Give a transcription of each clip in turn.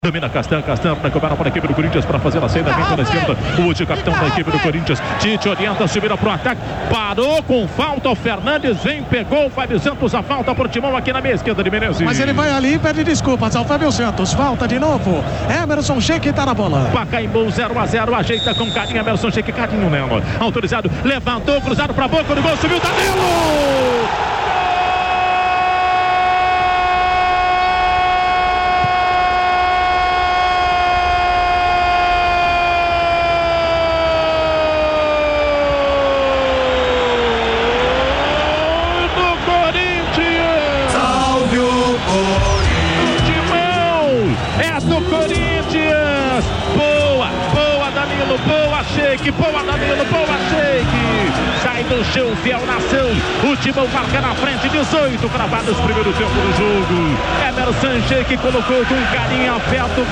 Domina Castanho recupera para a equipe do Corinthians para fazer a saída dentro da esquerda. O último capitão da equipe do Corinthians, Tite orienta, se vira pro ataque, parou com falta, o Fernandes vem, pegou o Fábio Santos, a falta pro Timão aqui na meia esquerda de Menezes. Mas ele vai ali e pede desculpas ao Fábio Santos, falta de novo, Emerson Sheik tá na bola. Pacaembu 0-0, ajeita com carinho, Emerson Sheik, carinho nela, autorizado, levantou, cruzado pra boca do gol, subiu, Danilo! Corinthians, boa Danilo, boa Sheik, boa Danilo, boa Sheik, sai do chão, fiel nação, o Timão marca na frente, 18 cravados, primeiro tempo do jogo. Emerson Sheik colocou com carinho, afeto,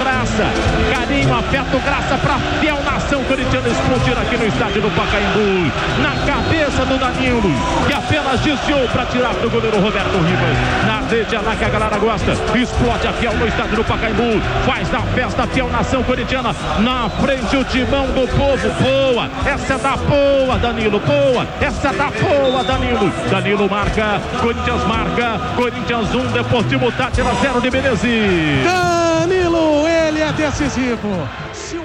graça pra fiel nação corintiana explodir aqui no estádio do Pacaembu, na cabeça do Danilo, que apenas desviou para tirar do goleiro Roberto Ribas, na rede é lá que a galera gosta, explode a fiel no estádio do Pacaembu, faz da festa a fiel nação corintiana, na frente o Timão do povo, boa, essa é da boa Danilo, boa, essa é da boa Danilo marca, Corinthians 1, Deportivo Táchira 0 de Menezes. Danilo, ele é decisivo.